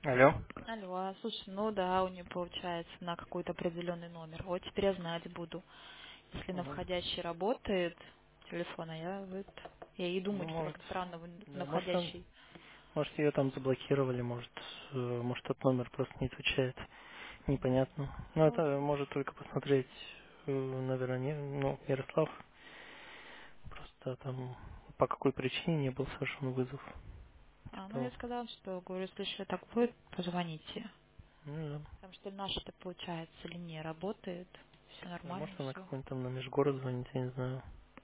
Алло. Алло, слушай, ну да, у нее получается на какой-то определенный номер. Вот теперь я знать буду. Если на Мгм. входящий работает телефон, я и думаю, Ну, что может, как странно на да, входящий. может ее там заблокировали, может тот номер просто не отвечает. Непонятно. Ну, Ну, это может только посмотреть, наверное, Ярослав. Просто там по какой причине не был совершен вызов. ну я Типа, сказала, что, говорю, если так будет, позвоните. ну да. Потому что наша-то, получается, линия работает, все А нормально, может она все. какой-нибудь там на межгород звонит, я не знаю.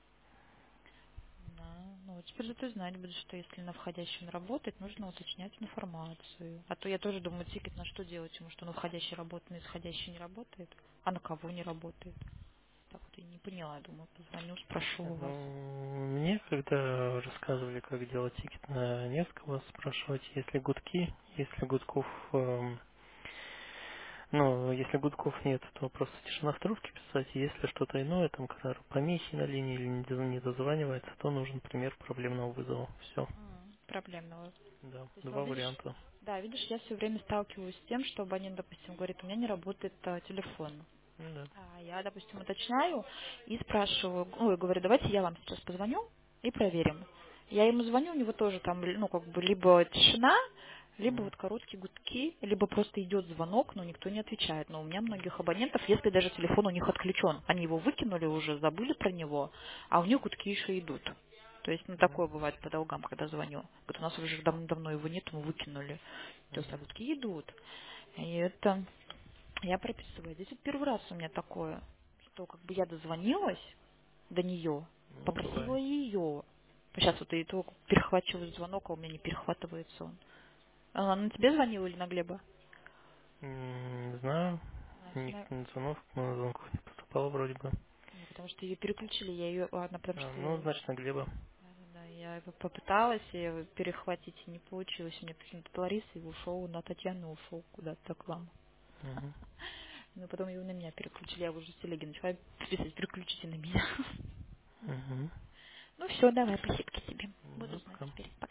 Да, ну вот теперь ты знать будешь, что если на входящий он работает, нужно уточнять информацию. А то я тоже думаю, тикет на что делать ему, что на входящий работает, на исходящий не работает, а на кого не работает. Так вот я не поняла, я думаю, позвоню, спрошу у вас. Мне, когда рассказывали, как делать тикет на Невского, спрашивать, если гудков ну, если гудков нет, то просто тишина в трубке писать. Если что-то иное, там, когда помехи на линии или не дозванивается, то нужен пример проблемного вызова. Все. Проблемного. Да, То есть, ну, два видишь, варианта. да, видишь, я все время сталкиваюсь с тем, что абонент, допустим, говорит, у меня не работает телефон. Ну да. А я, допустим, уточняю и спрашиваю, ой, говорю, давайте я вам сейчас позвоню и проверим. Я ему звоню, у него тоже там, ну, как бы, либо тишина, либо Мгм. вот короткие гудки, либо просто идет звонок, но никто не отвечает. Но у меня многих абонентов, если даже телефон у них отключен, они его выкинули уже, забыли про него, а у них гудки еще идут. То есть, ну, Мгм. такое бывает по долгам, когда звоню. Вот у нас уже давно его нет, мы выкинули. То есть, а Мгм. гудки идут. И это я прописываю. Здесь вот первый раз у меня такое, что как бы я дозвонилась до нее, Ну, попросила бывает. ее. Сейчас вот и то перехвачиваю звонок, а у меня не перехватывается он. Она на тебе звонила или на Глеба? Не знаю. Значит, Никаких звонков, звонков не поступало вроде бы. не, потому что ее переключили, я ее, ладно, потому что Ну, значит, на Глеба. да, я его попыталась я его перехватить, и не получилось. У меня почему-то Лариса и ушел, на Татьяну ушел куда-то к вам. Мгм. Но потом его на меня переключили, я уже с телеги начала писать, переключите на меня. Мгм. Ну все, давай, спасибо тебе. Буду Ну, знать пока. теперь.